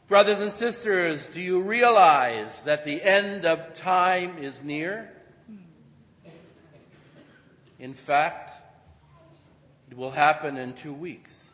Brothers and sisters, do you realize that the end of time is near? In fact, it will happen in 2 weeks.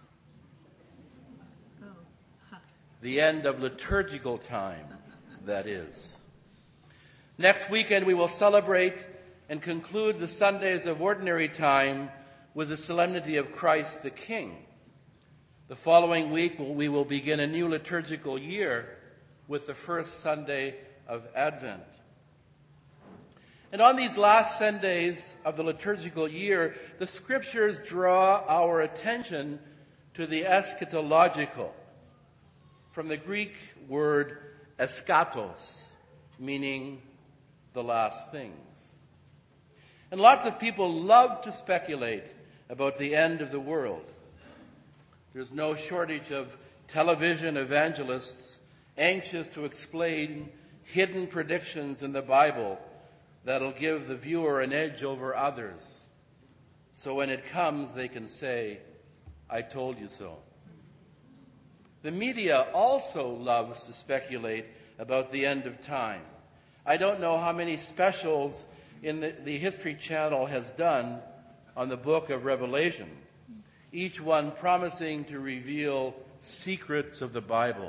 The end of liturgical time, that is. Next weekend we will celebrate and conclude the Sundays of Ordinary Time with the Solemnity of Christ the King. The following week we will begin a new liturgical year with the first Sunday of Advent. And on these last Sundays of the liturgical year, the Scriptures draw our attention to the eschatological, from the Greek word eschatos, meaning the last things. And lots of people love to speculate about the end of the world. There's no shortage of television evangelists anxious to explain hidden predictions in the Bible that'll give the viewer an edge over others. So when it comes, they can say, "I told you so." The media also loves to speculate about the end of time. I don't know how many specials the History Channel has done on the book of Revelation, each one promising to reveal secrets of the Bible.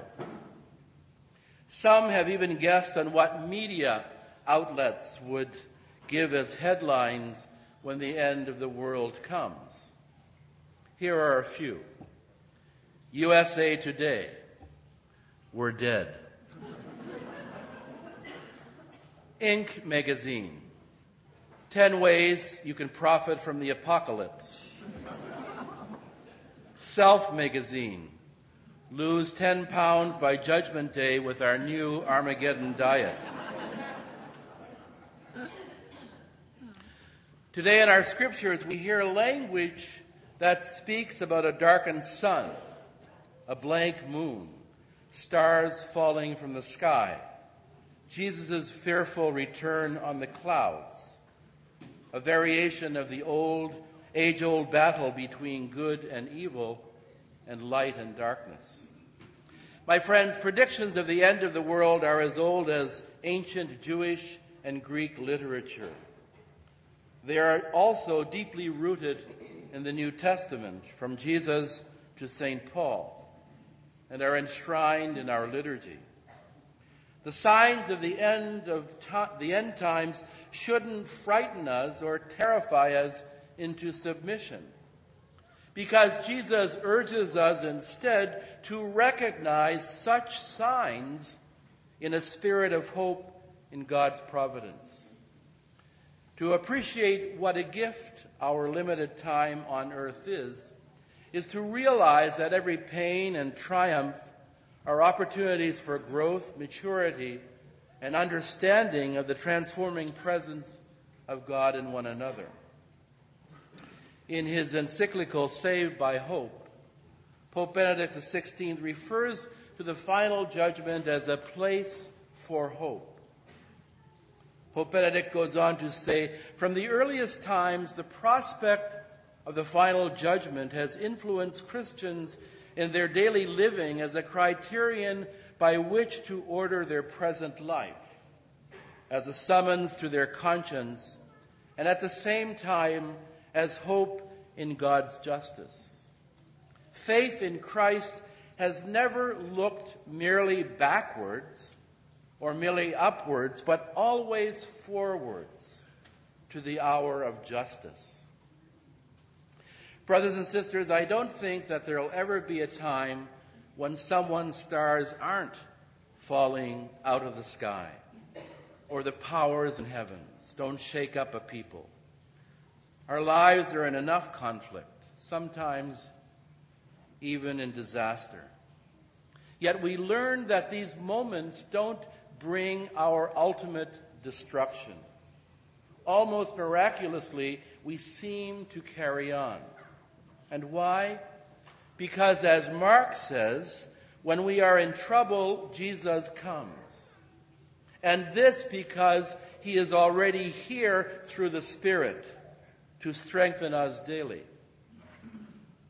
Some have even guessed on what media outlets would give as headlines when the end of the world comes. Here are a few. USA Today, "We're dead." Inc. magazine, 10 ways you can profit from the apocalypse. Self magazine, "Lose 10 pounds by Judgment Day with our new Armageddon diet." Today in our scriptures we hear language that speaks about a darkened sun, a blank moon, stars falling from the sky, Jesus' fearful return on the clouds, a variation of the age-old battle between good and evil and light and darkness. My friends, predictions of the end of the world are as old as ancient Jewish and Greek literature. They are also deeply rooted in the New Testament, from Jesus to St. Paul, and are enshrined in our liturgy. The signs of the end times shouldn't frighten us or terrify us into submission, because Jesus urges us instead to recognize such signs in a spirit of hope in God's providence. To appreciate what a gift our limited time on earth is to realize that every pain and triumph are opportunities for growth, maturity, and understanding of the transforming presence of God in one another. In his encyclical Saved by Hope, Pope Benedict XVI refers to the final judgment as a place for hope. Pope Benedict goes on to say, "From the earliest times, the prospect of the final judgment has influenced Christians in their daily living as a criterion by which to order their present life, as a summons to their conscience, and at the same time as hope in God's justice. Faith in Christ has never looked merely backwards or merely upwards, but always forwards to the hour of justice." Brothers and sisters, I don't think that there will ever be a time when someone's stars aren't falling out of the sky, or the powers in heavens don't shake up a people. Our lives are in enough conflict, sometimes even in disaster. Yet we learn that these moments don't bring our ultimate destruction. Almost miraculously, we seem to carry on. And why? Because, as Mark says, when we are in trouble, Jesus comes. And this because he is already here through the Spirit to strengthen us daily.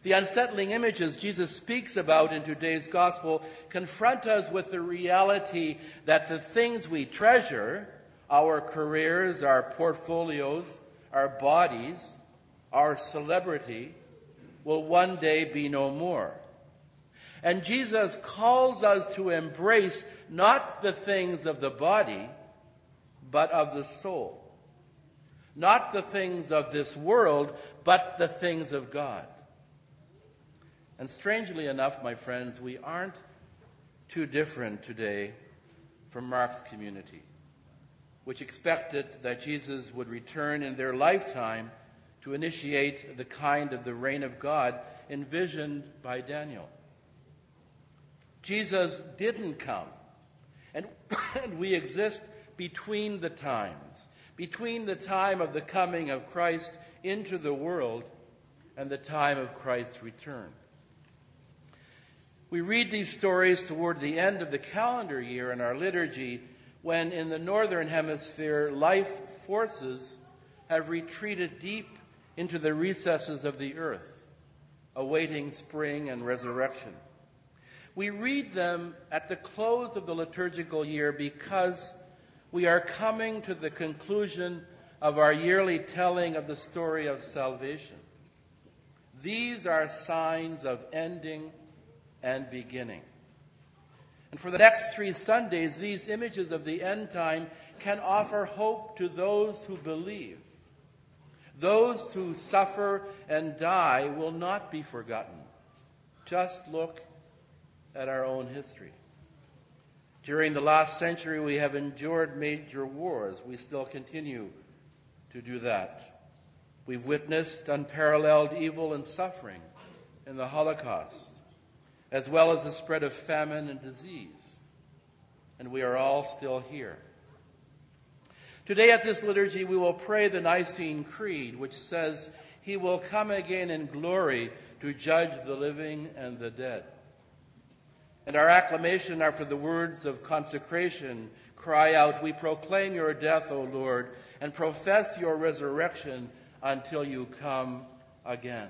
The unsettling images Jesus speaks about in today's gospel confront us with the reality that the things we treasure, our careers, our portfolios, our bodies, our celebrity, will one day be no more. And Jesus calls us to embrace not the things of the body, but of the soul. Not the things of this world, but the things of God. And strangely enough, my friends, we aren't too different today from Mark's community, which expected that Jesus would return in their lifetime to initiate the kind of the reign of God envisioned by Daniel. Jesus didn't come, and we exist between the times, between the time of the coming of Christ into the world and the time of Christ's return. We read these stories toward the end of the calendar year in our liturgy, when in the northern hemisphere life forces have retreated deep into the recesses of the earth, awaiting spring and resurrection. We read them at the close of the liturgical year because we are coming to the conclusion of our yearly telling of the story of salvation. These are signs of ending and beginning. And for the next 3 Sundays, these images of the end time can offer hope to those who believe. Those who suffer and die will not be forgotten. Just look at our own history. During the last century, we have endured major wars. We still continue to do that. We've witnessed unparalleled evil and suffering in the Holocaust, as well as the spread of famine and disease. And we are all still here. Today at this liturgy, we will pray the Nicene Creed, which says, "He will come again in glory to judge the living and the dead." And our acclamation after the words of consecration cry out, "We proclaim your death, O Lord, and profess your resurrection until you come again."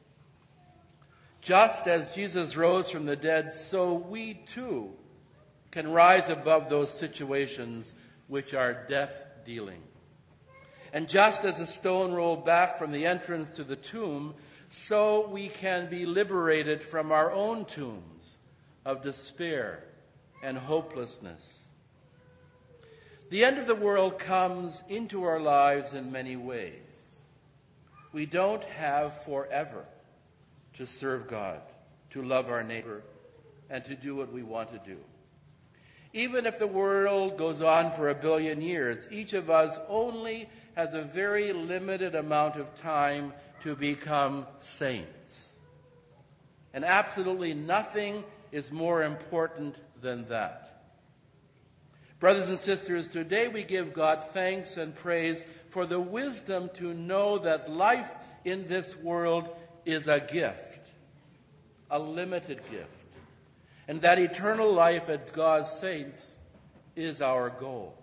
Just as Jesus rose from the dead, so we too can rise above those situations which are death-dealing. And just as a stone rolled back from the entrance to the tomb, so we can be liberated from our own tombs of despair and hopelessness. The end of the world comes into our lives in many ways. We don't have forever to serve God, to love our neighbor, and to do what we want to do. Even if the world goes on for 1 billion years, each of us only has a very limited amount of time to become saints. And absolutely nothing is more important than that. Brothers and sisters, today we give God thanks and praise for the wisdom to know that life in this world is a gift, a limited gift, and that eternal life as God's saints is our goal.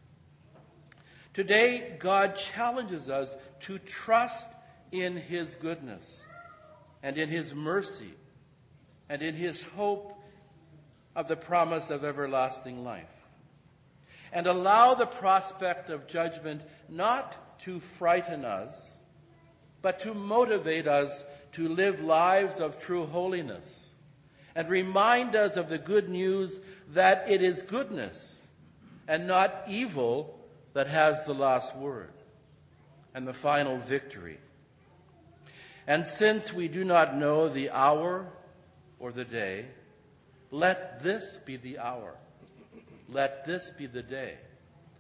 Today, God challenges us to trust in His goodness and in His mercy and in His hope of the promise of everlasting life, and allow the prospect of judgment not to frighten us, but to motivate us to live lives of true holiness, and remind us of the good news that it is goodness and not evil that has the last word and the final victory. And since we do not know the hour or the day, let this be the hour. Let this be the day.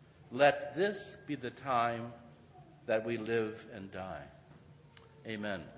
Let this be the time that we live and die. Amen.